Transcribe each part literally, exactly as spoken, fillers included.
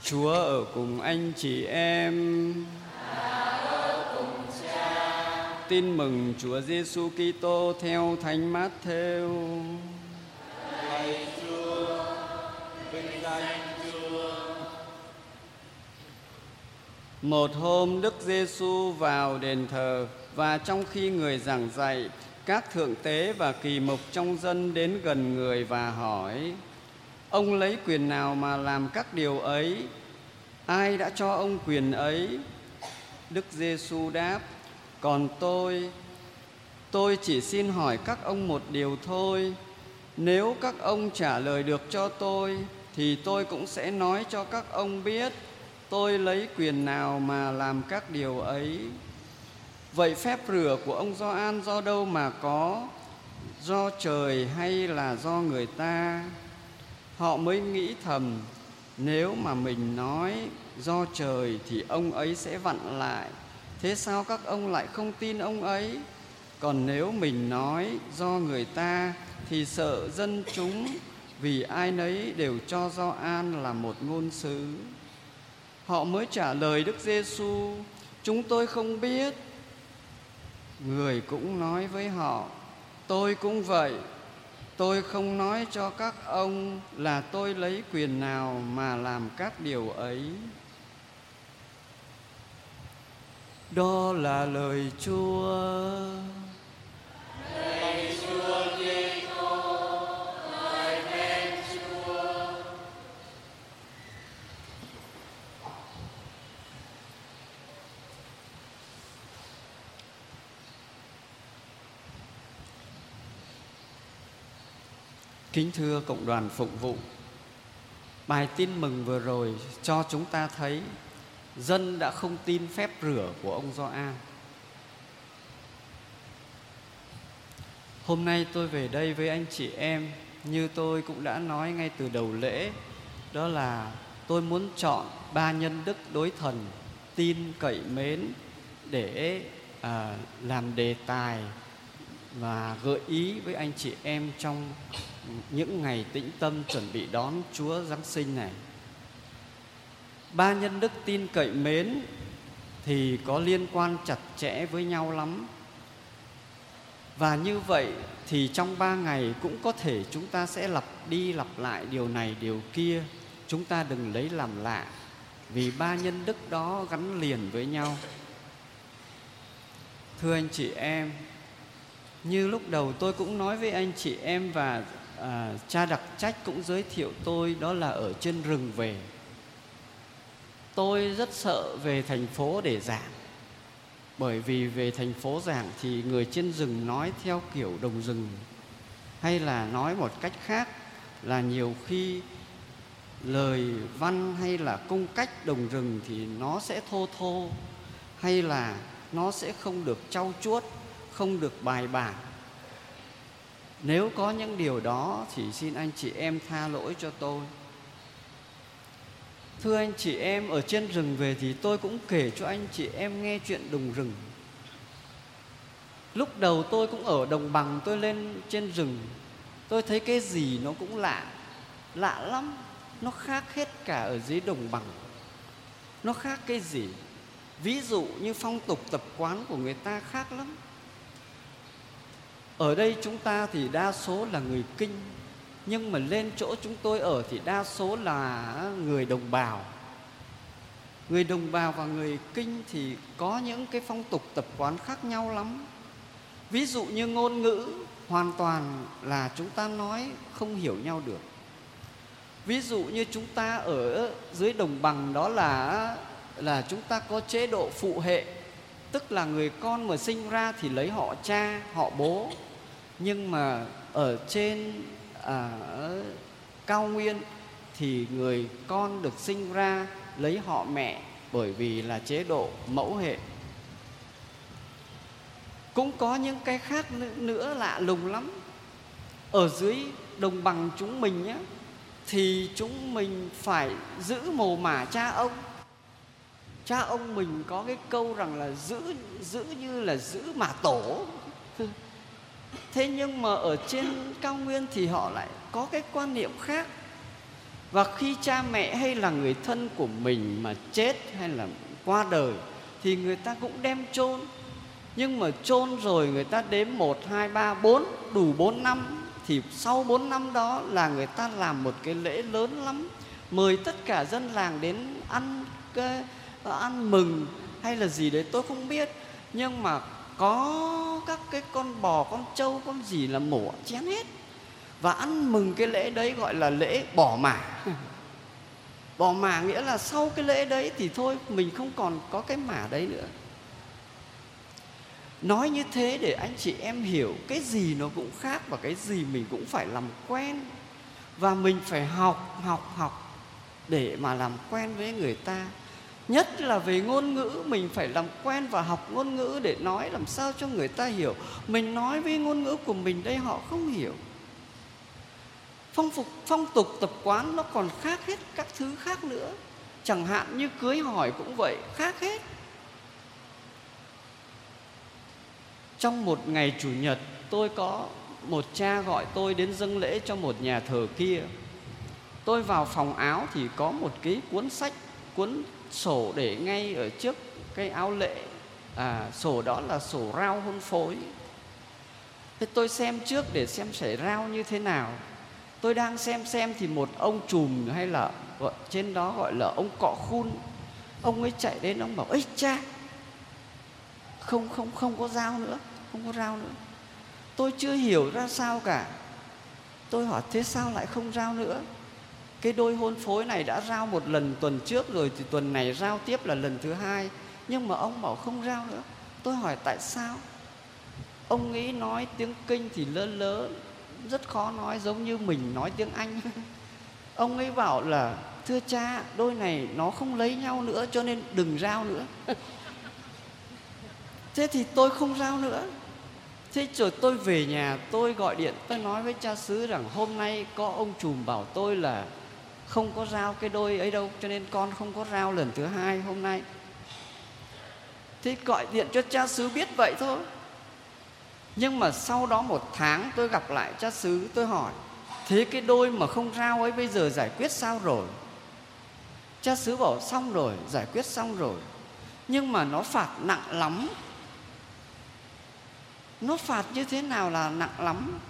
Chúa ở cùng anh chị em. Tin mừng Chúa Giêsu Kitô theo Thánh Mát-thêu. Lạy Chúa, vinh danh Chúa. Một hôm Đức Giêsu vào đền thờ, và trong khi người giảng dạy, các thượng tế và kỳ mục trong dân đến gần người và hỏi: ông lấy quyền nào mà làm các điều ấy? Ai đã cho ông quyền ấy? Đức Giêsu đáp: còn tôi, tôi chỉ xin hỏi các ông một điều thôi. Nếu các ông trả lời được cho tôi, thì tôi cũng sẽ nói cho các ông biết tôi lấy quyền nào mà làm các điều ấy. Vậy phép rửa của ông Gioan do đâu mà có? Do trời hay là do người ta? Họ mới nghĩ thầm: nếu mà mình nói do trời thì ông ấy sẽ vặn lại. Thế sao các ông lại không tin ông ấy? Còn nếu mình nói do người ta thì sợ dân chúng, vì ai nấy đều cho Gioan là một ngôn sứ. Họ mới trả lời Đức Giêsu: chúng tôi không biết. Người cũng nói với họ: tôi cũng vậy. Tôi không nói cho các ông là tôi lấy quyền nào mà làm các điều ấy. Đó là lời Chúa. Lạy Chúa Kitô, ngợi khen Chúa. Kính thưa cộng đoàn phụng vụ, bài tin mừng vừa rồi cho chúng ta thấy dân đã không tin phép rửa của ông Gioan. Hôm nay tôi về đây với anh chị em, như tôi cũng đã nói ngay từ đầu lễ, đó là tôi muốn chọn ba nhân đức đối thần tin cậy mến để à, làm đề tài và gợi ý với anh chị em trong những ngày tĩnh tâm chuẩn bị đón Chúa Giáng sinh này. Ba nhân đức tin cậy mến thì có liên quan chặt chẽ với nhau lắm. Và như vậy thì trong ba ngày cũng có thể chúng ta sẽ lặp đi lặp lại điều này điều kia. Chúng ta đừng lấy làm lạ, vì ba nhân đức đó gắn liền với nhau. Thưa anh chị em, như lúc đầu tôi cũng nói với anh chị em, và à, cha đặc trách cũng giới thiệu tôi, đó là ở trên rừng về. Tôi rất sợ về thành phố để giảng, bởi vì về thành phố giảng thì người trên rừng nói theo kiểu đồng rừng, hay là nói một cách khác là nhiều khi lời văn hay là cung cách đồng rừng thì nó sẽ thô thô, hay là nó sẽ không được trau chuốt, không được bài bản. Nếu có những điều đó thì xin anh chị em tha lỗi cho tôi. Thưa anh chị em, ở trên rừng về thì tôi cũng kể cho anh chị em nghe chuyện đồng rừng. Lúc đầu tôi cũng ở đồng bằng, tôi lên trên rừng, tôi thấy cái gì nó cũng lạ, lạ lắm. Nó khác hết cả ở dưới đồng bằng. Nó khác cái gì? Ví dụ như phong tục tập quán của người ta khác lắm. Ở đây chúng ta thì đa số là người Kinh, nhưng mà lên chỗ chúng tôi ở thì đa số là người đồng bào. Người đồng bào và người Kinh thì có những cái phong tục tập quán khác nhau lắm. Ví dụ như ngôn ngữ hoàn toàn là chúng ta nói không hiểu nhau được. Ví dụ như chúng ta ở dưới đồng bằng, đó là là chúng ta có chế độ phụ hệ, tức là người con mà sinh ra thì lấy họ cha, họ bố. Nhưng mà ở trên à, ở cao nguyên thì người con được sinh ra lấy họ mẹ, bởi vì là chế độ mẫu hệ. Cũng có những cái khác nữa lạ lùng lắm. Ở dưới đồng bằng chúng mình nhé, thì chúng mình phải giữ mồ mả cha ông. Cha ông mình có cái câu rằng là giữ, giữ như là giữ mả tổ. Thế nhưng mà ở trên cao nguyên thì họ lại có cái quan niệm khác. Và khi cha mẹ hay là người thân của mình mà chết hay là qua đời thì người ta cũng đem chôn. Nhưng mà chôn rồi người ta đếm một, hai, ba, bốn, đủ bốn năm. Thì sau bốn năm đó là người ta làm một cái lễ lớn lắm, mời tất cả dân làng đến ăn cái, ăn mừng hay là gì đấy tôi không biết. Nhưng mà có các cái con bò, con trâu, con gì là mổ chén hết. Và ăn mừng cái lễ đấy gọi là lễ bỏ mả. Bỏ mả nghĩa là sau cái lễ đấy thì thôi mình không còn có cái mả đấy nữa. Nói như thế để anh chị em hiểu cái gì nó cũng khác và cái gì mình cũng phải làm quen. Và mình phải học, học, học để mà làm quen với người ta. Nhất là về ngôn ngữ, mình phải làm quen và học ngôn ngữ để nói làm sao cho người ta hiểu. Mình nói với ngôn ngữ của mình đây họ không hiểu. Phong phục, phong tục tập quán nó còn khác hết các thứ khác nữa. Chẳng hạn như cưới hỏi cũng vậy, khác hết. Trong một ngày Chủ nhật, tôi có một cha gọi tôi đến dâng lễ cho một nhà thờ kia. Tôi vào phòng áo thì có một cái cuốn sách, cuốn sổ để ngay ở trước cái áo lễ. À, sổ đó là sổ rao hôn phối. Thế tôi xem trước để xem sẽ rao như thế nào. Tôi đang xem xem thì một ông trùm hay là gọi, trên đó gọi là ông cọ khun. Ông ấy chạy đến ông bảo: "Ây cha, Không không không có rao nữa, không có rao nữa." Tôi chưa hiểu ra sao cả. Tôi hỏi thế sao lại không rao nữa? Cái đôi hôn phối này đã rao một lần tuần trước rồi, thì tuần này rao tiếp là lần thứ hai. Nhưng mà ông bảo không rao nữa. Tôi hỏi tại sao? Ông ấy nói tiếng Kinh thì lơ lớ, rất khó nói, giống như mình nói tiếng Anh. Ông ấy bảo là thưa cha, đôi này nó không lấy nhau nữa cho nên đừng rao nữa. Thế thì tôi không rao nữa. Thế rồi tôi về nhà, tôi gọi điện, tôi nói với cha xứ rằng hôm nay có ông trùm bảo tôi là không có rao cái đôi ấy đâu, cho nên con không có rao lần thứ hai hôm nay. Thế gọi điện cho cha xứ biết vậy thôi. Nhưng mà sau đó một tháng tôi gặp lại cha xứ, tôi hỏi thế cái đôi mà không rao ấy bây giờ giải quyết sao rồi? Cha xứ bảo xong rồi, giải quyết xong rồi. Nhưng mà nó phạt nặng lắm. Nó phạt như thế nào là nặng lắm?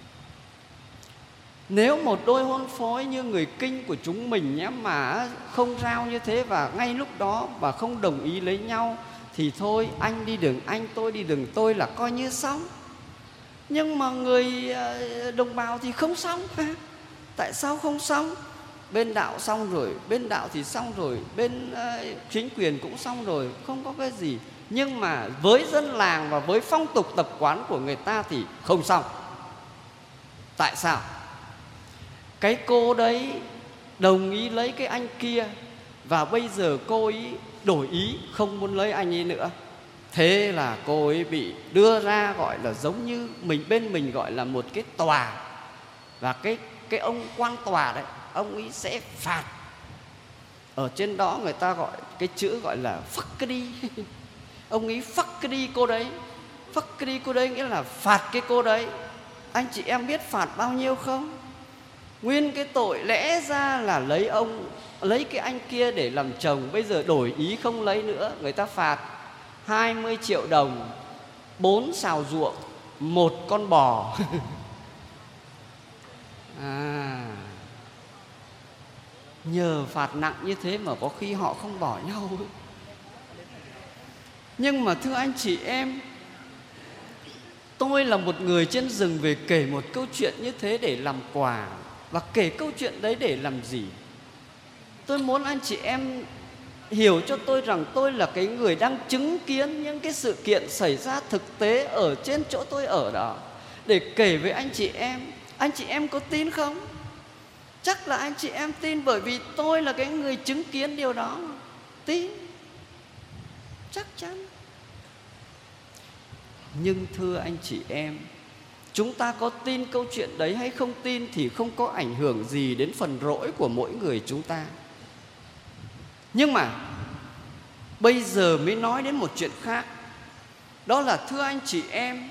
Nếu một đôi hôn phối như người Kinh của chúng mình nhé, mà không rao như thế và ngay lúc đó và không đồng ý lấy nhau, thì thôi anh đi đường anh, tôi đi đường tôi là coi như xong. Nhưng mà người đồng bào thì không xong. Tại sao không xong? Bên đạo xong rồi, bên đạo thì xong rồi, bên uh, chính quyền cũng xong rồi, không có cái gì. Nhưng mà với dân làng và với phong tục tập quán của người ta thì không xong. Tại sao? Cái cô đấy đồng ý lấy cái anh kia, và bây giờ cô ấy đổi ý không muốn lấy anh ấy nữa. Thế là cô ấy bị đưa ra, gọi là giống như mình bên mình gọi là một cái tòa. Và cái, cái ông quan tòa đấy, ông ấy sẽ phạt. Ở trên đó người ta gọi cái chữ gọi là phắc cái đi. Ông ấy phắc cái đi cô đấy. Phắc cái đi cô đấy nghĩa là phạt cái cô đấy. Anh chị em biết phạt bao nhiêu không? Nguyên cái tội lẽ ra là lấy ông, lấy cái anh kia để làm chồng, bây giờ đổi ý không lấy nữa, người ta phạt hai mươi triệu đồng, bốn sào ruộng, một con bò. À, nhờ phạt nặng như thế mà có khi họ không bỏ nhau. Nhưng mà thưa anh chị em, tôi là một người trên rừng về kể một câu chuyện như thế để làm quà. Và kể câu chuyện đấy để làm gì? Tôi muốn anh chị em hiểu cho tôi rằng tôi là cái người đang chứng kiến những cái sự kiện xảy ra thực tế ở trên chỗ tôi ở đó, để kể với anh chị em. Anh chị em có tin không? Chắc là anh chị em tin, bởi vì tôi là cái người chứng kiến điều đó. Tin, chắc chắn. Nhưng thưa anh chị em, chúng ta có tin câu chuyện đấy hay không tin thì không có ảnh hưởng gì đến phần rỗi của mỗi người chúng ta. Nhưng mà bây giờ mới nói đến một chuyện khác. Đó là thưa anh chị em,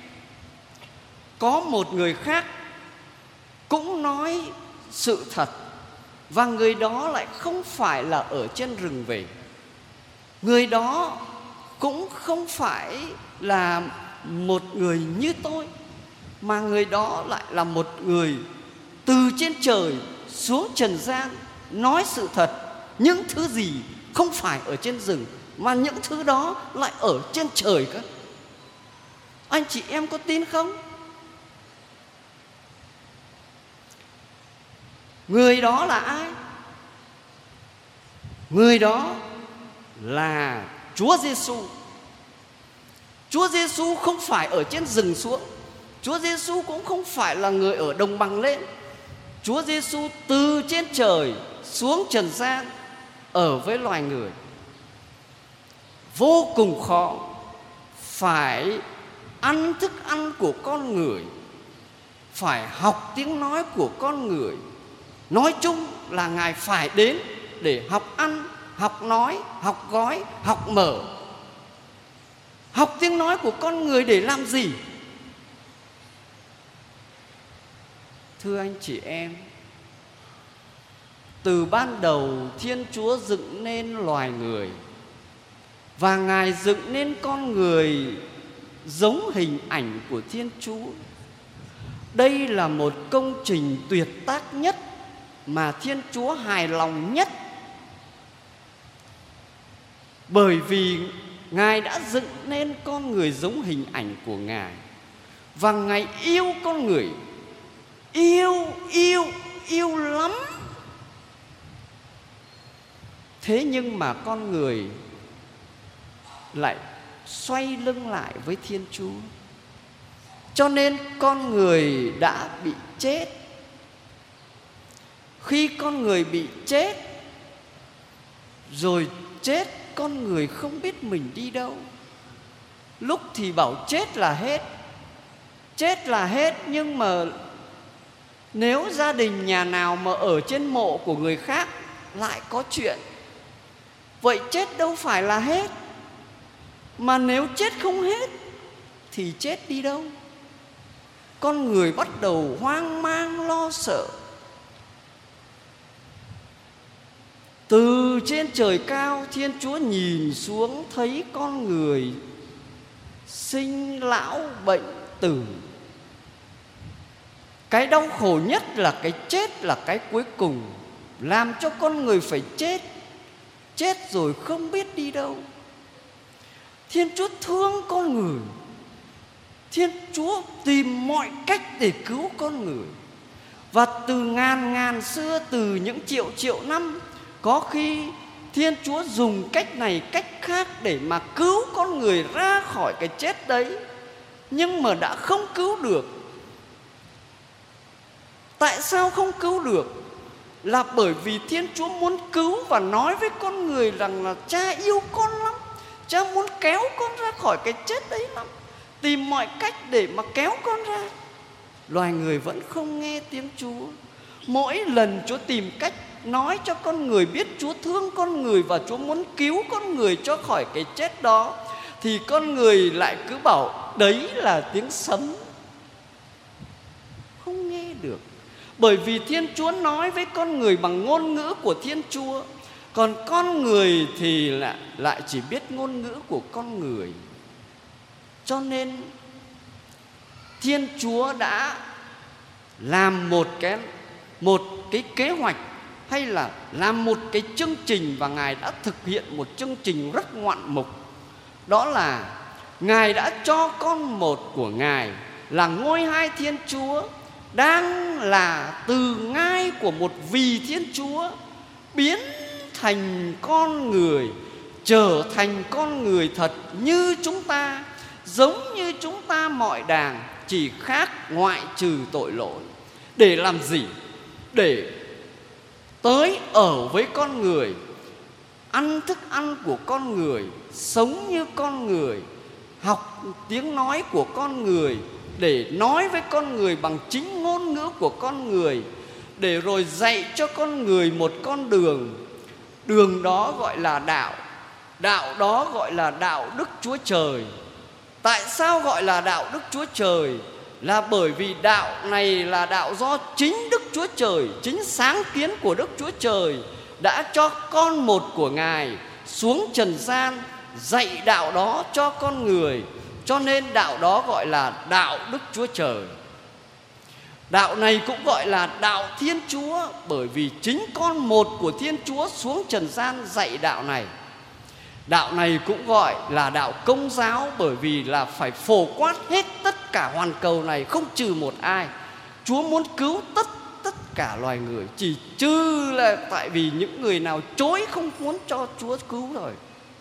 có một người khác cũng nói sự thật, và người đó lại không phải là ở trên rừng về. Người đó cũng không phải là một người như tôi, mà người đó lại là một người từ trên trời xuống trần gian, nói sự thật. Những thứ gì không phải ở trên rừng, mà những thứ đó lại ở trên trời cơ. Anh chị em có tin không? Người đó là ai? Người đó là Chúa Giêsu. Chúa Giêsu không phải ở trên rừng xuống. Chúa Giêsu cũng không phải là người ở đồng bằng lên. Chúa Giêsu từ trên trời xuống trần gian ở với loài người. Vô cùng khó phải ăn thức ăn của con người, phải học tiếng nói của con người. Nói chung là Ngài phải đến để học ăn, học nói, học gói, học mở. Học tiếng nói của con người để làm gì? Thưa anh chị em, từ ban đầu Thiên Chúa dựng nên loài người, và Ngài dựng nên con người giống hình ảnh của Thiên Chúa. Đây là một công trình tuyệt tác nhất mà Thiên Chúa hài lòng nhất. Bởi vì Ngài đã dựng nên con người giống hình ảnh của Ngài, và Ngài yêu con người, yêu, yêu, yêu lắm. Thế nhưng mà con người lại xoay lưng lại với Thiên Chúa, cho nên con người đã bị chết. Khi con người bị chết rồi chết, con người không biết mình đi đâu. Lúc thì bảo chết là hết, chết là hết, nhưng mà nếu gia đình nhà nào mà ở trên mộ của người khác lại có chuyện. Vậy chết đâu phải là hết. Mà nếu chết không hết thì chết đi đâu? Con người bắt đầu hoang mang lo sợ. Từ trên trời cao, Thiên Chúa nhìn xuống thấy con người sinh lão bệnh tử. Cái đau khổ nhất là cái chết, là cái cuối cùng, làm cho con người phải chết. Chết rồi không biết đi đâu. Thiên Chúa thương con người. Thiên Chúa tìm mọi cách để cứu con người. Và từ ngàn ngàn xưa, từ những triệu triệu năm, có khi Thiên Chúa dùng cách này cách khác để mà cứu con người ra khỏi cái chết đấy, nhưng mà đã không cứu được. Tại sao không cứu được? Là bởi vì Thiên Chúa muốn cứu và nói với con người rằng là cha yêu con lắm, cha muốn kéo con ra khỏi cái chết đấy lắm, tìm mọi cách để mà kéo con ra. Loài người vẫn không nghe tiếng Chúa. Mỗi lần Chúa tìm cách nói cho con người biết Chúa thương con người và Chúa muốn cứu con người cho khỏi cái chết đó, thì con người lại cứ bảo đấy là tiếng sấm. Không nghe được. Bởi vì Thiên Chúa nói với con người bằng ngôn ngữ của Thiên Chúa, còn con người thì lại, lại chỉ biết ngôn ngữ của con người. Cho nên Thiên Chúa đã làm một cái, một cái kế hoạch, hay là làm một cái chương trình, và Ngài đã thực hiện một chương trình rất ngoạn mục. Đó là Ngài đã cho con một của Ngài là ngôi hai Thiên Chúa, đang là từ ngai của một vị Thiên Chúa biến thành con người, trở thành con người thật như chúng ta, giống như chúng ta mọi đàng, chỉ khác ngoại trừ tội lỗi. Để làm gì? Để tới ở với con người, ăn thức ăn của con người, sống như con người, học tiếng nói của con người, để nói với con người bằng chính ngôn ngữ của con người, để rồi dạy cho con người một con đường. Đường đó gọi là đạo. Đạo đó gọi là đạo đức Chúa Trời. Tại sao gọi là đạo đức Chúa Trời? là bởi vì đạo này là đạo do chính Đức Chúa Trời, chính sáng kiến của Đức Chúa Trời đã cho con một của Ngài xuống trần gian dạy đạo đó cho con người. Cho nên đạo đó gọi là đạo Đức Chúa Trời. Đạo này cũng gọi là đạo Thiên Chúa, bởi vì chính con một của Thiên Chúa xuống trần gian dạy đạo này. Đạo này cũng gọi là đạo Công giáo, bởi vì là phải phổ quát hết tất cả hoàn cầu này, không trừ một ai. Chúa muốn cứu tất tất cả loài người, chỉ trừ là tại vì những người nào chối không muốn cho Chúa cứu rồi.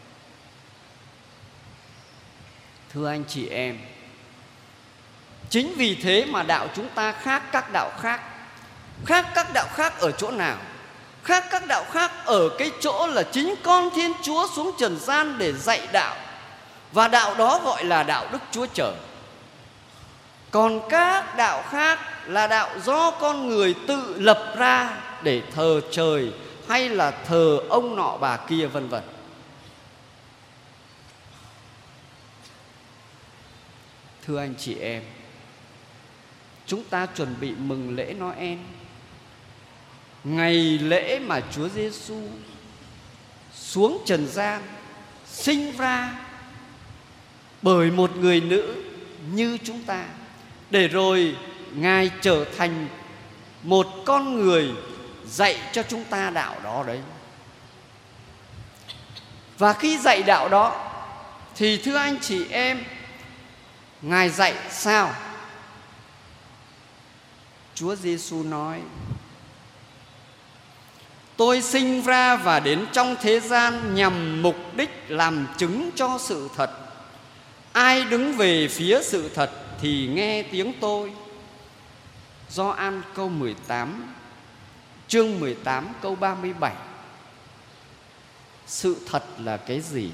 Thưa anh chị em, chính vì thế mà đạo chúng ta khác các đạo khác. Khác các đạo khác ở chỗ nào? Khác các đạo khác ở cái chỗ là chính con Thiên Chúa xuống trần gian để dạy đạo, và đạo đó gọi là đạo Đức Chúa Trời. Còn các đạo khác là đạo do con người tự lập ra để thờ trời hay là thờ ông nọ bà kia vân vân. Thưa anh chị em, chúng ta chuẩn bị mừng lễ Noel, ngày lễ mà Chúa Giêsu xuống trần gian, sinh ra bởi một người nữ như chúng ta, để rồi Ngài trở thành một con người dạy cho chúng ta đạo đó đấy. Và khi dạy đạo đó thì thưa anh chị em, Ngài dạy sao? Chúa Giêsu nói: tôi sinh ra và đến trong thế gian nhằm mục đích làm chứng cho sự thật. Ai đứng về phía sự thật thì nghe tiếng tôi. Gioan câu mười tám, chương mười tám câu ba mươi bảy. Sự thật là cái gì?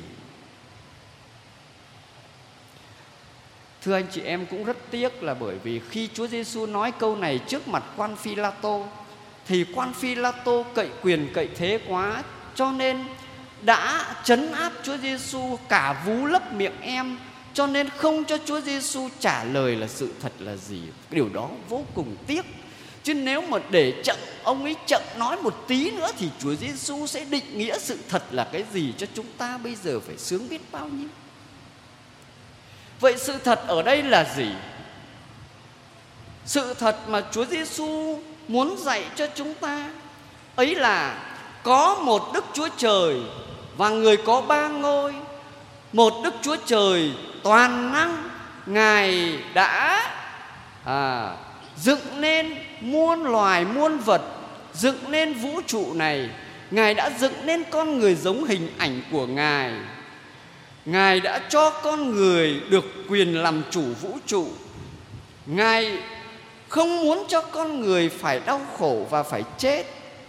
Thưa anh chị em, cũng rất tiếc là bởi vì khi Chúa Giêsu nói câu này trước mặt quan Phi-la-tô thì quan Phi-la-tô cậy quyền cậy thế quá, cho nên đã trấn áp Chúa Giêsu, cả vú lấp miệng em, cho nên không cho Chúa Giêsu trả lời là sự thật là gì. Điều đó vô cùng tiếc. Chứ nếu mà để chậm, ông ấy chậm nói một tí nữa thì Chúa Giêsu sẽ định nghĩa sự thật là cái gì cho chúng ta bây giờ phải sướng biết bao nhiêu. Vậy sự thật ở đây là gì? Sự thật mà Chúa Giêsu muốn dạy cho chúng ta ấy là có một Đức Chúa Trời và người có ba ngôi. Một Đức Chúa Trời toàn năng, Ngài đã à, dựng nên muôn loài muôn vật, dựng nên vũ trụ này. Ngài đã dựng nên con người giống hình ảnh của Ngài. Ngài đã cho con người được quyền làm chủ vũ trụ. Ngài không muốn cho con người phải đau khổ và phải chết.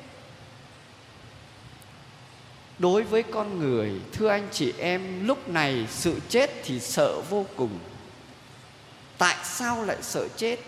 Đối với con người, thưa anh chị em, lúc này sự chết thì sợ vô cùng. Tại sao lại sợ chết?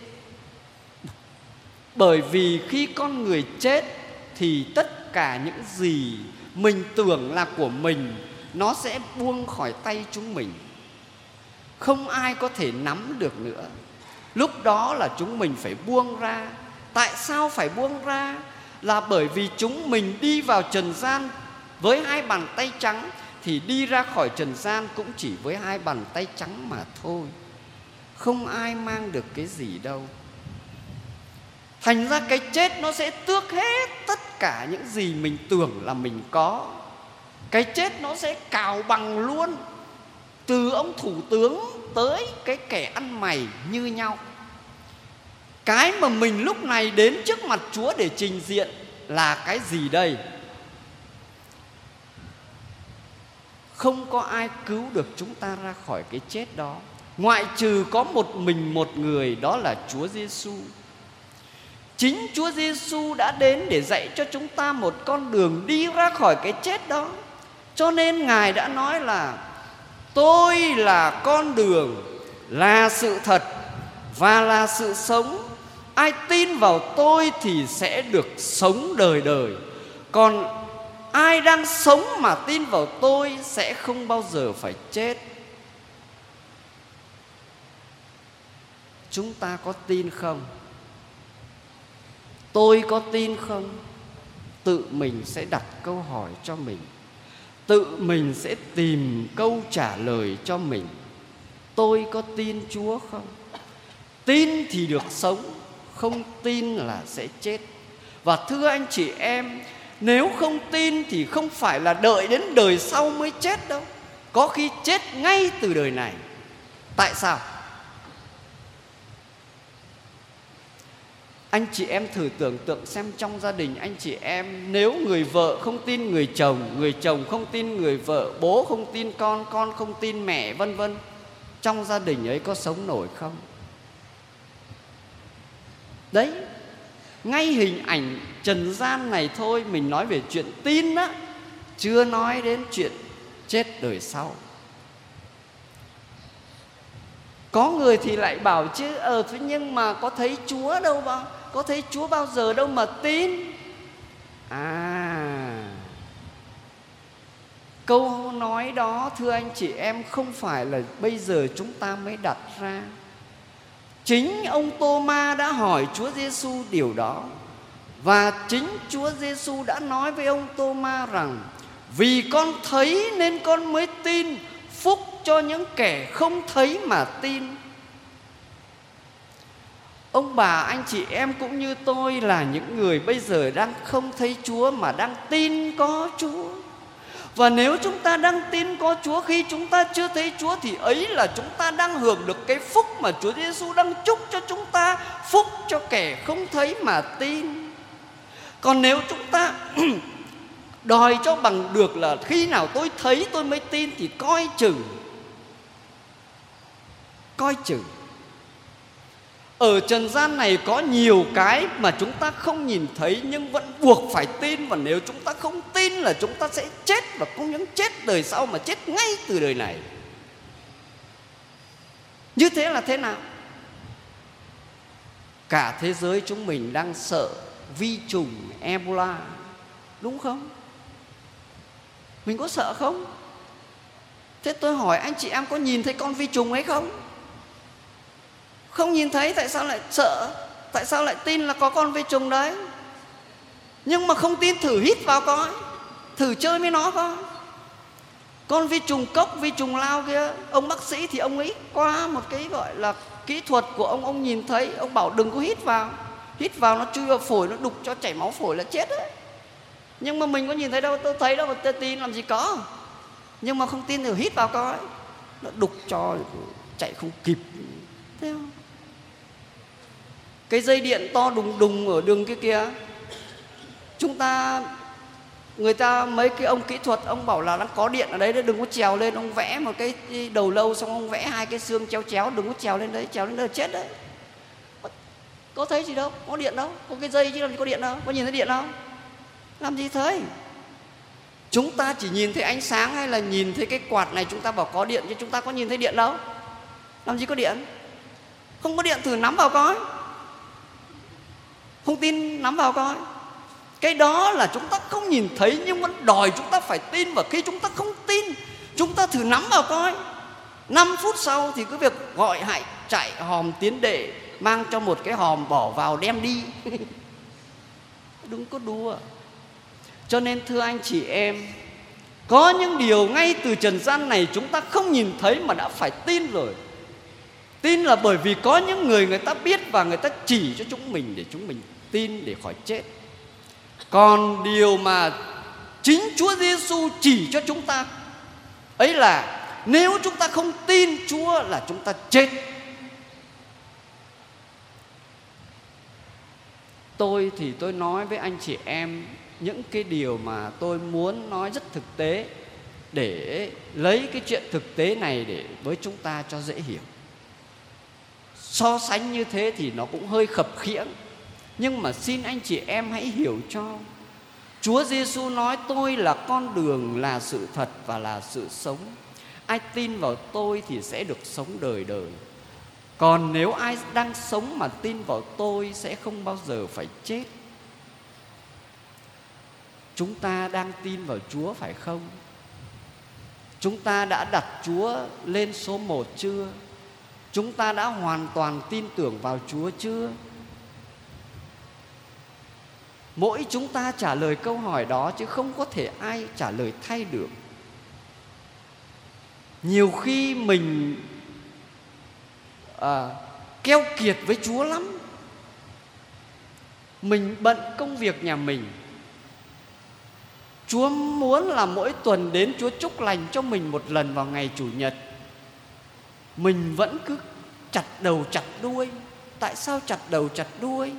Bởi vì khi con người chết thì tất cả những gì mình tưởng là của mình nó sẽ buông khỏi tay chúng mình. Không ai có thể nắm được nữa. Lúc đó là chúng mình phải buông ra. Tại sao phải buông ra? Là bởi vì chúng mình đi vào trần gian với hai bàn tay trắng, thì đi ra khỏi trần gian cũng chỉ với hai bàn tay trắng mà thôi. Không ai mang được cái gì đâu. Thành ra cái chết nó sẽ tước hết tất cả những gì mình tưởng là mình có. Cái chết nó sẽ cào bằng luôn, từ ông thủ tướng tới cái kẻ ăn mày như nhau. Cái mà mình lúc này đến trước mặt Chúa để trình diện là cái gì đây? Không có ai cứu được chúng ta ra khỏi cái chết đó, ngoại trừ có một mình một người, đó là Chúa Giêsu. Chính Chúa Giêsu đã đến để dạy cho chúng ta một con đường đi ra khỏi cái chết đó. Cho nên Ngài đã nói là tôi là con đường, là sự thật và là sự sống. Ai tin vào tôi thì sẽ được sống đời đời. Còn ai đang sống mà tin vào tôi sẽ không bao giờ phải chết. chúng ta có tin không? Tôi có tin không? Tự mình sẽ đặt câu hỏi cho mình, tự mình sẽ tìm câu trả lời cho mình. Tôi có tin Chúa không? Tin thì được sống, không tin là sẽ chết. Và thưa anh chị em, nếu không tin thì không phải là đợi đến đời sau mới chết đâu, có khi chết ngay từ đời này. Tại sao? Anh chị em thử tưởng tượng xem, trong gia đình anh chị em, nếu người vợ không tin người chồng, người chồng không tin người vợ, bố không tin con, con không tin mẹ, vân vân, trong gia đình ấy có sống nổi không? Đấy, ngay hình ảnh trần gian này thôi, mình nói về chuyện tin á, chưa nói đến chuyện chết đời sau. Có người thì lại bảo chứ ờ thế nhưng mà có thấy Chúa đâu bao, có thấy Chúa bao giờ đâu mà tin. À, câu nói đó thưa anh chị em không phải là bây giờ chúng ta mới đặt ra. Chính ông Tô-ma đã hỏi Chúa Giêsu điều đó, và chính Chúa Giêsu đã nói với ông Tô-ma rằng: vì con thấy nên con mới tin, phúc cho những kẻ không thấy mà tin. Ông bà, anh chị em cũng như tôi là những người bây giờ đang không thấy Chúa mà đang tin có Chúa. Và nếu chúng ta đang tin có Chúa khi chúng ta chưa thấy Chúa, thì ấy là chúng ta đang hưởng được cái phúc mà Chúa Giêsu đang chúc cho chúng ta, phúc cho kẻ không thấy mà tin. Còn nếu chúng ta đòi cho bằng được là khi nào tôi thấy tôi mới tin, thì coi chừng, coi chừng. Ở trần gian này có nhiều cái mà chúng ta không nhìn thấy nhưng vẫn buộc phải tin. Và nếu chúng ta không tin là chúng ta sẽ chết, và không những chết đời sau mà chết ngay từ đời này. Như thế là thế nào? Cả thế giới chúng mình đang sợ vi trùng Ebola, đúng không? Mình có sợ không? Thế tôi hỏi anh chị em có nhìn thấy con vi trùng ấy không? Không nhìn thấy, tại sao lại sợ? Tại sao lại tin là có con vi trùng đấy? Nhưng mà không tin thử hít vào coi, thử chơi với nó coi. Con vi trùng cốc, vi trùng lao kia, ông bác sĩ thì ông ấy qua một cái gọi là kỹ thuật của ông, ông nhìn thấy, ông bảo đừng có hít vào. Hít vào nó chui vào phổi, nó đục cho chảy máu phổi là chết đấy. Nhưng mà mình có nhìn thấy đâu, tôi thấy đâu mà tôi tin làm gì có. Nhưng mà không tin thử hít vào coi, nó đục cho chạy không kịp. Thấy không? Cái dây điện to đùng đùng ở đường kia kìa, chúng ta, người ta mấy cái ông kỹ thuật, ông bảo là đang có điện ở đấy, đừng có trèo lên. Ông vẽ một cái đầu lâu, xong ông vẽ hai cái xương chéo chéo, đừng có trèo lên đấy, trèo lên đấy là chết đấy. Có thấy gì đâu, có điện đâu, có cái dây chứ làm gì có điện đâu, có nhìn thấy điện đâu, làm gì thấy. Chúng ta chỉ nhìn thấy ánh sáng hay là nhìn thấy cái quạt này chúng ta bảo có điện, chứ chúng ta có nhìn thấy điện đâu, làm gì có điện. Không có điện thử nắm vào coi, không tin nắm vào coi. Cái đó là chúng ta không nhìn thấy nhưng vẫn đòi chúng ta phải tin. Và khi chúng ta không tin, chúng ta thử nắm vào coi, năm phút sau thì cứ việc gọi hại chạy hòm tiến đệ, mang cho một cái hòm bỏ vào đem đi. Đừng có đùa. Cho nên thưa anh chị em, có những điều ngay từ trần gian này chúng ta không nhìn thấy mà đã phải tin rồi. Tin là bởi vì có những người, người ta biết và người ta chỉ cho chúng mình để chúng mình tin để khỏi chết. Còn điều mà chính Chúa Giêsu chỉ cho chúng ta ấy là nếu chúng ta không tin Chúa là chúng ta chết. Tôi thì tôi nói với anh chị em những cái điều mà tôi muốn nói rất thực tế, để lấy cái chuyện thực tế này để với chúng ta cho dễ hiểu. So sánh như thế thì nó cũng hơi khập khiễng, nhưng mà xin anh chị em hãy hiểu cho. Chúa Giêsu nói tôi là con đường, là sự thật và là sự sống. Ai tin vào tôi thì sẽ được sống đời đời. Còn nếu ai đang sống mà tin vào tôi sẽ không bao giờ phải chết. Chúng ta đang tin vào Chúa phải không? Chúng ta đã đặt Chúa lên số một chưa? chúng ta đã hoàn toàn tin tưởng vào Chúa chưa? Mỗi chúng ta trả lời câu hỏi đó, chứ không có thể ai trả lời thay được. Nhiều khi mình à, keo kiệt với Chúa lắm. Mình bận công việc nhà mình. Chúa muốn là mỗi tuần đến Chúa chúc lành cho mình một lần vào ngày Chủ nhật. Mình vẫn cứ chặt đầu chặt đuôi. Tại sao chặt đầu chặt đuôi?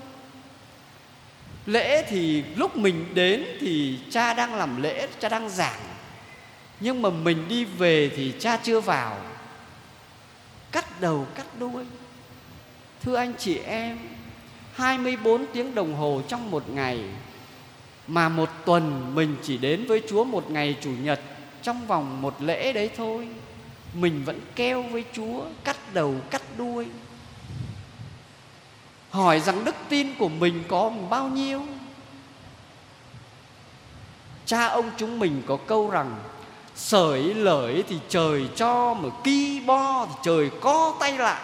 Lễ thì lúc mình đến thì cha đang làm lễ, cha đang giảng. Nhưng mà mình đi về thì cha chưa vào. Cắt đầu cắt đuôi. Thưa anh chị em, hai mươi bốn tiếng đồng hồ trong một ngày, mà một tuần mình chỉ đến với Chúa một ngày Chủ nhật, trong vòng một lễ đấy thôi, mình vẫn keo với Chúa, cắt đầu cắt đuôi. Hỏi rằng đức tin của mình có bao nhiêu? Cha ông chúng mình có câu rằng sởi lởi thì trời cho, mà ki bo thì trời co tay lại.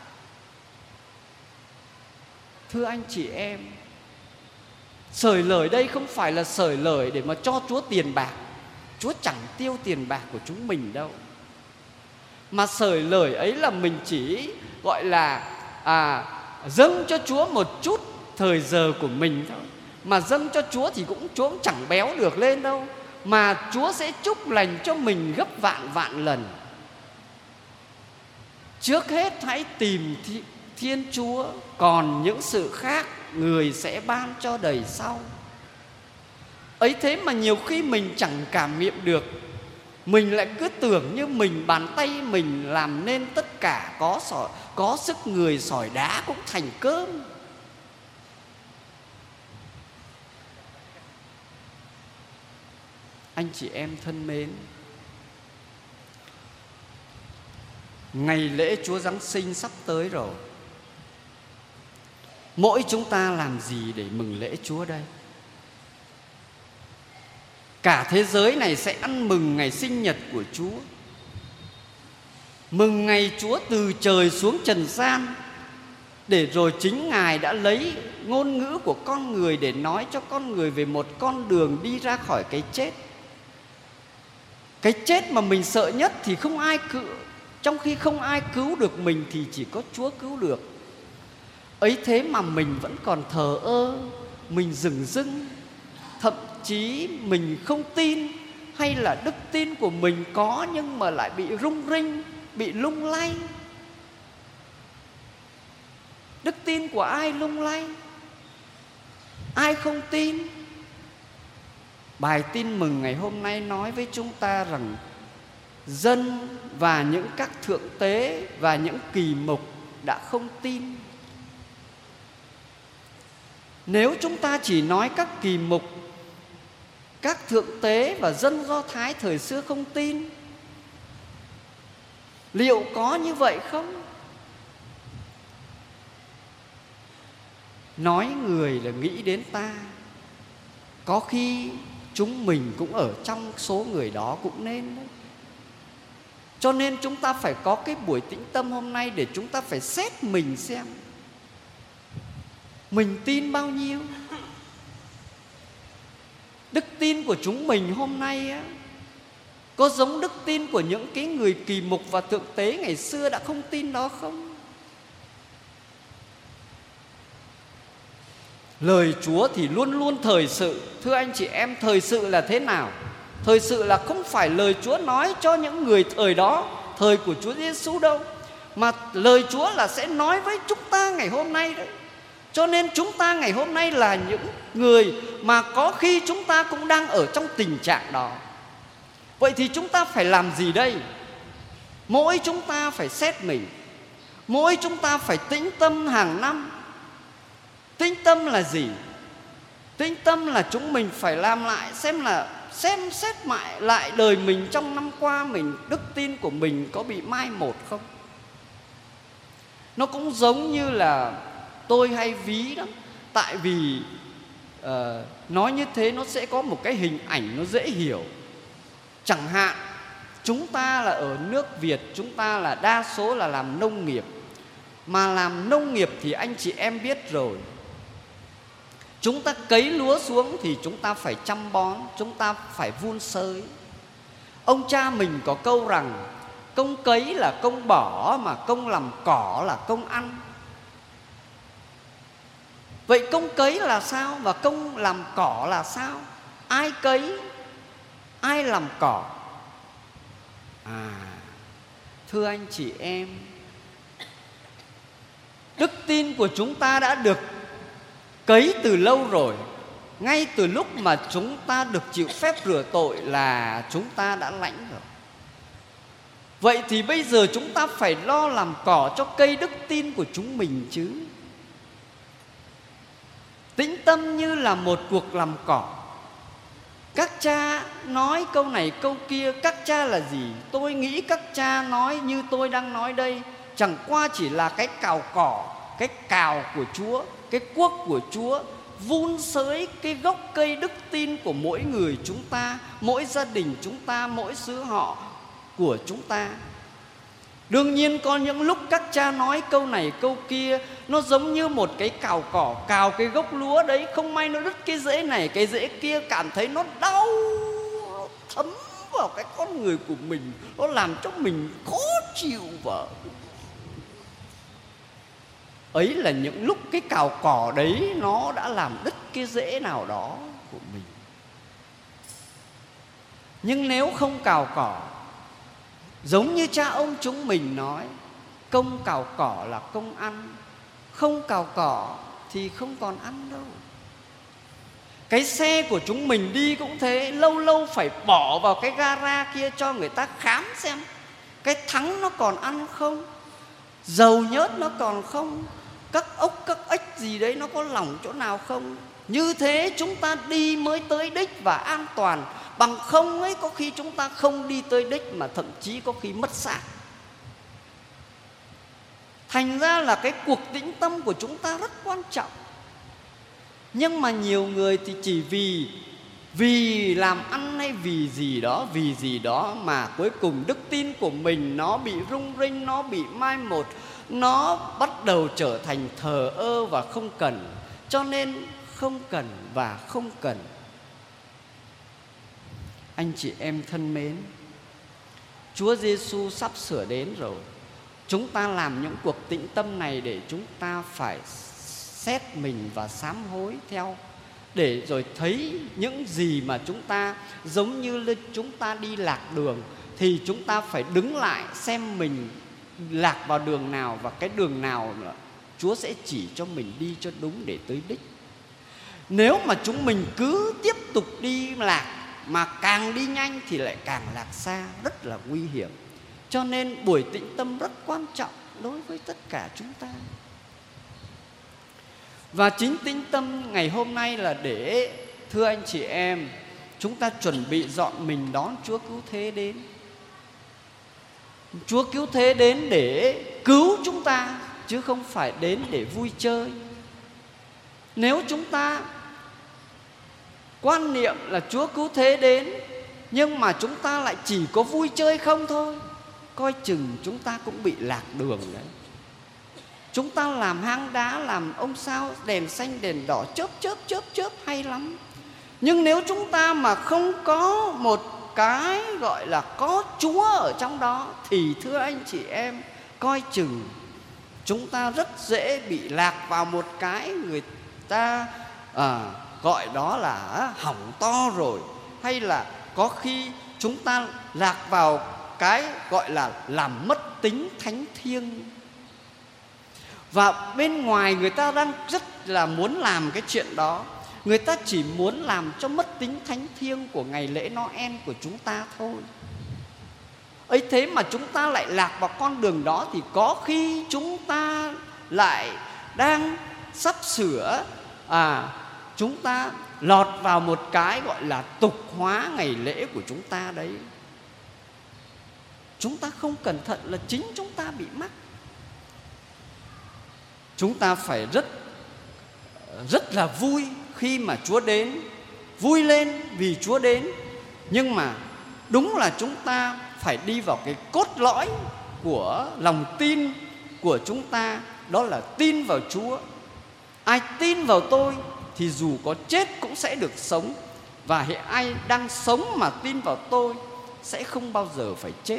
Thưa anh chị em, sởi lởi đây không phải là sởi lởi để mà cho Chúa tiền bạc. Chúa chẳng tiêu tiền bạc của chúng mình đâu. Mà sởi lởi ấy là mình chỉ gọi là à, dâng cho Chúa một chút thời giờ của mình thôi. Mà dâng cho Chúa thì cũng Chúa cũng chẳng béo được lên đâu. Mà Chúa sẽ chúc lành cho mình gấp vạn vạn lần. Trước hết hãy tìm Thiên Chúa, còn những sự khác người sẽ ban cho đầy sau. Ấy thế mà nhiều khi mình chẳng cảm nghiệm được. Mình lại cứ tưởng như mình bàn tay mình làm nên tất cả. Có, sỏi, có sức người sỏi đá cũng thành cơm. Anh chị em thân mến, ngày lễ Chúa Giáng sinh sắp tới rồi. Mỗi chúng ta làm gì để mừng lễ Chúa đây? Cả thế giới này sẽ ăn mừng ngày sinh nhật của Chúa, mừng ngày Chúa từ trời xuống trần gian, để rồi chính Ngài đã lấy ngôn ngữ của con người để nói cho con người về một con đường đi ra khỏi cái chết. Cái chết mà mình sợ nhất thì không ai cứu, trong khi không ai cứu được mình thì chỉ có Chúa cứu được. Ấy thế mà mình vẫn còn thờ ơ, mình dửng dưng, thậm chí mình không tin, hay là đức tin của mình có nhưng mà lại bị rung rinh, bị lung lay. Đức tin của ai lung lay? Ai không tin? Bài tin mừng ngày hôm nay nói với chúng ta rằng dân và những các thượng tế và những kỳ mục đã không tin. Nếu chúng ta chỉ nói các kỳ mục, các thượng tế và dân Do Thái thời xưa không tin, liệu có như vậy không? Nói người là nghĩ đến ta, có khi chúng mình cũng ở trong số người đó cũng nên đấy. Cho nên chúng ta phải có cái buổi tĩnh tâm hôm nay để chúng ta phải xét mình xem mình tin bao nhiêu. Đức tin của chúng mình hôm nay á, có giống đức tin của những cái người kỳ mục và thượng tế ngày xưa đã không tin đó không? Lời Chúa thì luôn luôn thời sự. Thưa anh chị em, thời sự là thế nào? Thời sự là không phải lời Chúa nói cho những người thời đó, thời của Chúa Giêsu đâu, mà lời Chúa là sẽ nói với chúng ta ngày hôm nay đấy. Cho nên chúng ta ngày hôm nay là những người mà có khi chúng ta cũng đang ở trong tình trạng đó. Vậy thì chúng ta phải làm gì đây? Mỗi chúng ta phải xét mình. Mỗi chúng ta phải tĩnh tâm hàng năm. Tĩnh tâm là gì? Tĩnh tâm là chúng mình phải làm lại, xem là xem xét lại lại đời mình trong năm qua, mình đức tin của mình có bị mai một không? Nó cũng giống như là tôi hay ví lắm. Tại vì uh, nói như thế nó sẽ có một cái hình ảnh nó dễ hiểu. Chẳng hạn chúng ta là ở nước Việt, chúng ta là đa số là làm nông nghiệp. Mà làm nông nghiệp thì anh chị em biết rồi, chúng ta cấy lúa xuống thì chúng ta phải chăm bón, chúng ta phải vun sới. Ông cha mình có câu rằng công cấy là công bỏ, mà công làm cỏ là công ăn. Vậy công cấy là sao và công làm cỏ là sao? Ai cấy, ai làm cỏ? À, thưa anh chị em, đức tin của chúng ta đã được cấy từ lâu rồi. Ngay từ lúc mà chúng ta được chịu phép rửa tội là chúng ta đã lãnh rồi. Vậy thì bây giờ chúng ta phải lo làm cỏ cho cây đức tin của chúng mình chứ. Tĩnh tâm như là một cuộc làm cỏ. Các cha nói câu này câu kia, các cha là gì? Tôi nghĩ các cha nói như tôi đang nói đây, chẳng qua chỉ là cái cào cỏ, cái cào của Chúa, cái cuốc của Chúa, vun sới cái gốc cây đức tin của mỗi người chúng ta, mỗi gia đình chúng ta, mỗi xứ họ của chúng ta. Đương nhiên có những lúc các cha nói câu này câu kia, nó giống như một cái cào cỏ, cào cái gốc lúa đấy, không may nó đứt cái rễ này, cái rễ kia, cảm thấy nó đau, nó thấm vào cái con người của mình, nó làm cho mình khó chịu vợ. Ấy là những lúc cái cào cỏ đấy nó đã làm đứt cái rễ nào đó của mình. Nhưng nếu không cào cỏ, giống như cha ông chúng mình nói, công cào cỏ là công ăn, không cào cỏ thì không còn ăn đâu. Cái xe của chúng mình đi cũng thế, lâu lâu phải bỏ vào cái gara kia cho người ta khám xem cái thắng nó còn ăn không, dầu nhớt nó còn không, các ốc các ếch gì đấy nó có lỏng chỗ nào không. Như thế chúng ta đi mới tới đích và an toàn. Bằng không ấy, có khi chúng ta không đi tới đích mà thậm chí có khi mất xác. Thành ra là cái cuộc tĩnh tâm của chúng ta rất quan trọng. Nhưng mà nhiều người thì chỉ vì Vì làm ăn hay vì gì đó, vì gì đó mà cuối cùng đức tin của mình nó bị rung rinh, nó bị mai một, nó bắt đầu trở thành thờ ơ và không cần. Cho nên không cần và không cần. Anh chị em thân mến, Chúa Giêsu sắp sửa đến rồi. Chúng ta làm những cuộc tĩnh tâm này để chúng ta phải xét mình và sám hối theo, để rồi thấy những gì mà chúng ta giống như chúng ta đi lạc đường, thì chúng ta phải đứng lại xem mình lạc vào đường nào, và cái đường nào nữa Chúa sẽ chỉ cho mình đi cho đúng để tới đích. Nếu mà chúng mình cứ tiếp tục đi lạc, mà càng đi nhanh thì lại càng lạc xa, rất là nguy hiểm. Cho nên buổi tĩnh tâm rất quan trọng đối với tất cả chúng ta. Và chính tĩnh tâm ngày hôm nay là để, thưa anh chị em, chúng ta chuẩn bị dọn mình đón Chúa Cứu Thế đến. Chúa Cứu Thế đến để cứu chúng ta, chứ không phải đến để vui chơi. Nếu chúng ta quan niệm là Chúa Cứu Thế đến, nhưng mà chúng ta lại chỉ có vui chơi không thôi, coi chừng chúng ta cũng bị lạc đường đấy. Chúng ta làm hang đá, làm ông sao, đèn xanh đèn đỏ, chớp chớp chớp chớp hay lắm. Nhưng nếu chúng ta mà không có một cái gọi là có Chúa ở trong đó, thì thưa anh chị em, coi chừng chúng ta rất dễ bị lạc vào một cái người ta à, gọi đó là hỏng to rồi. Hay là có khi chúng ta lạc vào cái gọi là làm mất tính thánh thiêng. Và bên ngoài người ta đang rất là muốn làm cái chuyện đó. Người ta chỉ muốn làm cho mất tính thánh thiêng của ngày lễ Noel của chúng ta thôi. Ấy thế mà chúng ta lại lạc vào con đường đó, thì có khi chúng ta lại đang sắp sửa à, chúng ta lọt vào một cái gọi là tục hóa ngày lễ của chúng ta đấy. Chúng ta không cẩn thận là chính chúng ta bị mắc. Chúng ta phải rất rất là vui khi mà Chúa đến, vui lên vì Chúa đến. Nhưng mà đúng là chúng ta phải đi vào cái cốt lõi của lòng tin của chúng ta, đó là tin vào Chúa. Ai tin vào tôi thì dù có chết cũng sẽ được sống, và hễ ai đang sống mà tin vào tôi sẽ không bao giờ phải chết.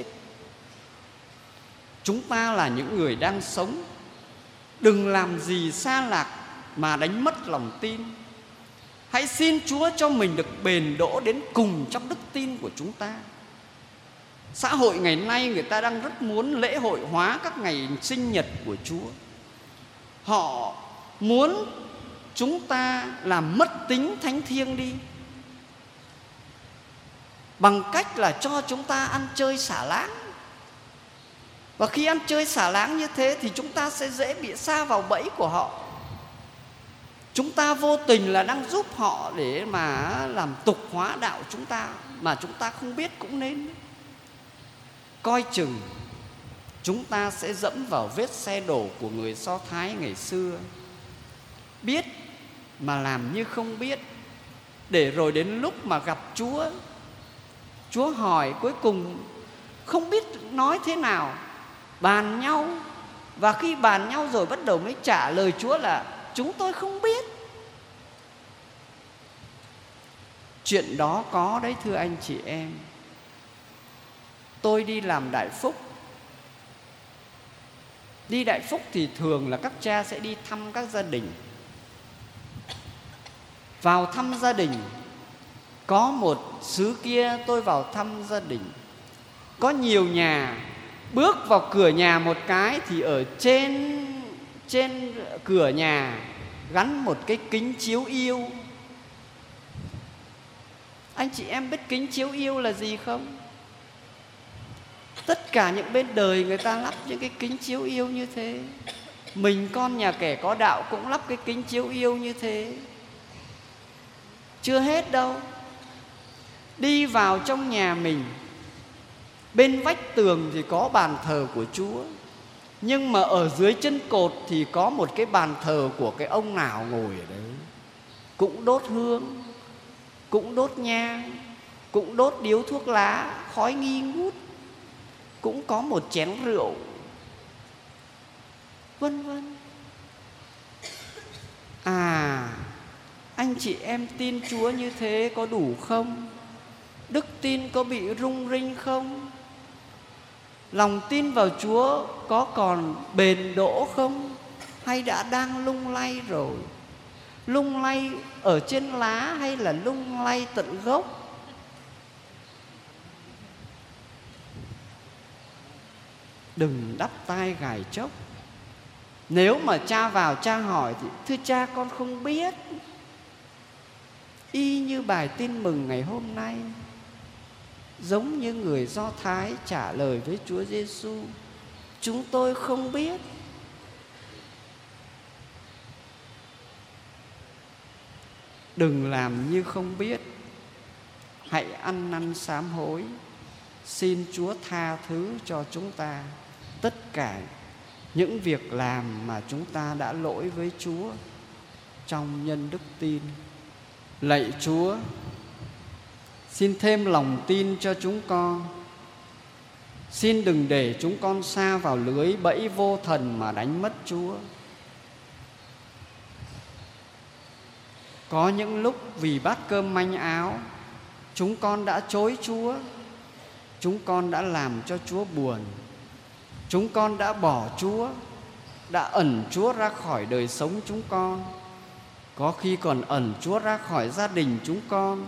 Chúng ta là những người đang sống, đừng làm gì xa lạc mà đánh mất lòng tin. Hãy xin Chúa cho mình được bền đỗ đến cùng trong đức tin của chúng ta. Xã hội ngày nay người ta đang rất muốn lễ hội hóa các ngày sinh nhật của Chúa. Họ muốn chúng ta làm mất tính thánh thiêng đi, bằng cách là cho chúng ta ăn chơi xả láng. Và khi ăn chơi xả láng như thế thì chúng ta sẽ dễ bị sa vào bẫy của họ. Chúng ta vô tình là đang giúp họ để mà làm tục hóa đạo chúng ta, mà chúng ta không biết cũng nên. Coi chừng chúng ta sẽ dẫm vào vết xe đổ của người Do Thái ngày xưa. Biết mà làm như không biết, để rồi đến lúc mà gặp Chúa, Chúa hỏi cuối cùng không biết nói thế nào, bàn nhau. Và khi bàn nhau rồi bắt đầu mới trả lời Chúa là chúng tôi không biết. Chuyện đó có đấy thưa anh chị em. Tôi đi làm đại phúc. Đi đại phúc thì thường là các cha sẽ đi thăm các gia đình. Vào thăm gia đình, có một xứ kia tôi vào thăm gia đình. Có nhiều nhà, bước vào cửa nhà một cái thì ở trên trên cửa nhà gắn một cái kính chiếu yêu. Anh chị em biết kính chiếu yêu là gì không? Tất cả những bên đời người ta lắp những cái kính chiếu yêu như thế. Mình con nhà kẻ có đạo cũng lắp cái kính chiếu yêu như thế. Chưa hết đâu. Đi vào trong nhà mình, bên vách tường thì có bàn thờ của Chúa, nhưng mà ở dưới chân cột thì có một cái bàn thờ của cái ông nào ngồi ở đấy. Cũng đốt hương, cũng đốt nhang, cũng đốt điếu thuốc lá, khói nghi ngút, cũng có một chén rượu, vân vân. À, anh chị em tin Chúa như thế có đủ không? Đức tin có bị rung rinh không? Lòng tin vào Chúa có còn bền đỗ không? Hay đã đang lung lay rồi? Lung lay ở trên lá hay là lung lay tận gốc? Đừng đắp tai gài chốc. Nếu mà cha vào cha hỏi thì thưa cha con không biết. Y như bài tin mừng ngày hôm nay, giống như người Do Thái trả lời với Chúa Giêsu, chúng tôi không biết. Đừng làm như không biết. Hãy ăn năn sám hối, xin Chúa tha thứ cho chúng ta tất cả những việc làm mà chúng ta đã lỗi với Chúa trong nhân đức tin. Lạy Chúa, xin thêm lòng tin cho chúng con. Xin đừng để chúng con sa vào lưới bẫy vô thần mà đánh mất Chúa. Có những lúc vì bát cơm manh áo, chúng con đã chối Chúa. Chúng con đã làm cho Chúa buồn. Chúng con đã bỏ Chúa, đã ẩn Chúa ra khỏi đời sống chúng con. Có khi còn ẩn Chúa ra khỏi gia đình chúng con.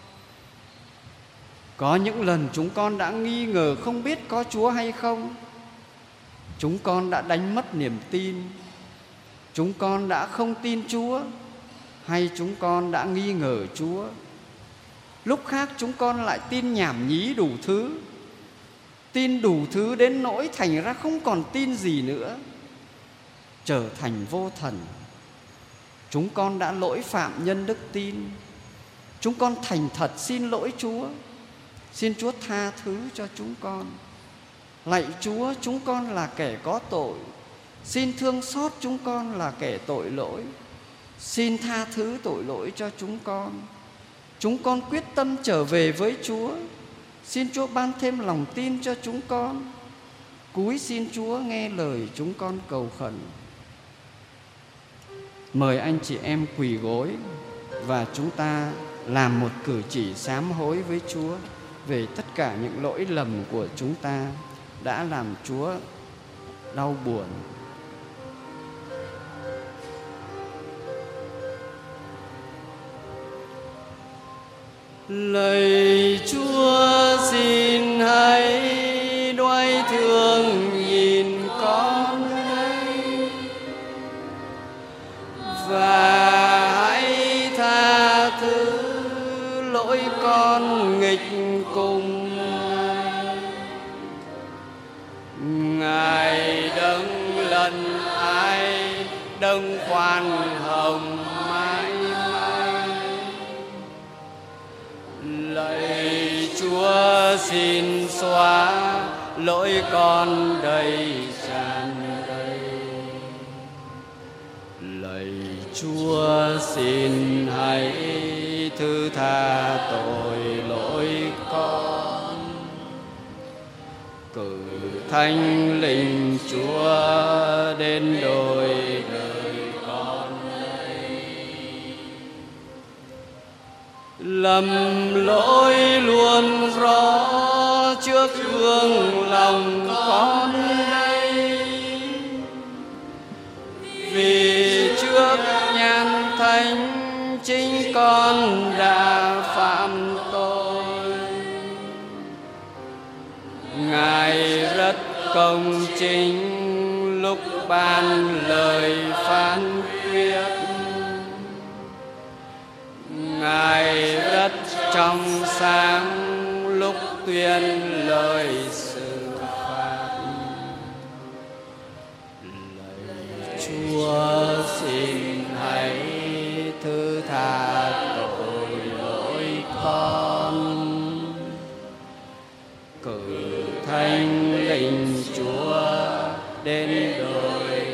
Có những lần chúng con đã nghi ngờ không biết có Chúa hay không. Chúng con đã đánh mất niềm tin. Chúng con đã không tin Chúa, hay chúng con đã nghi ngờ Chúa. Lúc khác chúng con lại tin nhảm nhí đủ thứ, tin đủ thứ đến nỗi thành ra không còn tin gì nữa, trở thành vô thần. Chúng con đã lỗi phạm nhân đức tin. Chúng con thành thật xin lỗi Chúa. Xin Chúa tha thứ cho chúng con. Lạy Chúa, chúng con là kẻ có tội. Xin thương xót chúng con là kẻ tội lỗi. Xin tha thứ tội lỗi cho chúng con. Chúng con quyết tâm trở về với Chúa. Xin Chúa ban thêm lòng tin cho chúng con. Cúi xin Chúa nghe lời chúng con cầu khẩn. Mời anh chị em quỳ gối và chúng ta làm một cử chỉ sám hối với Chúa về tất cả những lỗi lầm của chúng ta đã làm Chúa đau buồn. Lạy Chúa, xin hãy đoái thương nhìn con đây và hãy tha thứ lỗi con nghịch cùng Ngài. Ngài đấng lần ai đấng khoan hồng mãi mãi. Lạy Chúa, xin xóa lỗi con đầy tràn đầy. Lạy Chúa, xin hãy thứ tha tội lỗi con. Cử Thánh Linh Chúa đến đôi đời con đây. Lầm lỗi luôn rõ trước gương lòng con đây, vì trước nhan thánh chính con đã phạm tội. Ngài rất công chính lúc ban lời phán quyết. Ngài rất trong sáng lúc tuyên lời xử phạt. Lạy Chúa, xin hãy thứ tha tội lỗi con. Cử Thánh Linh Chúa đến đời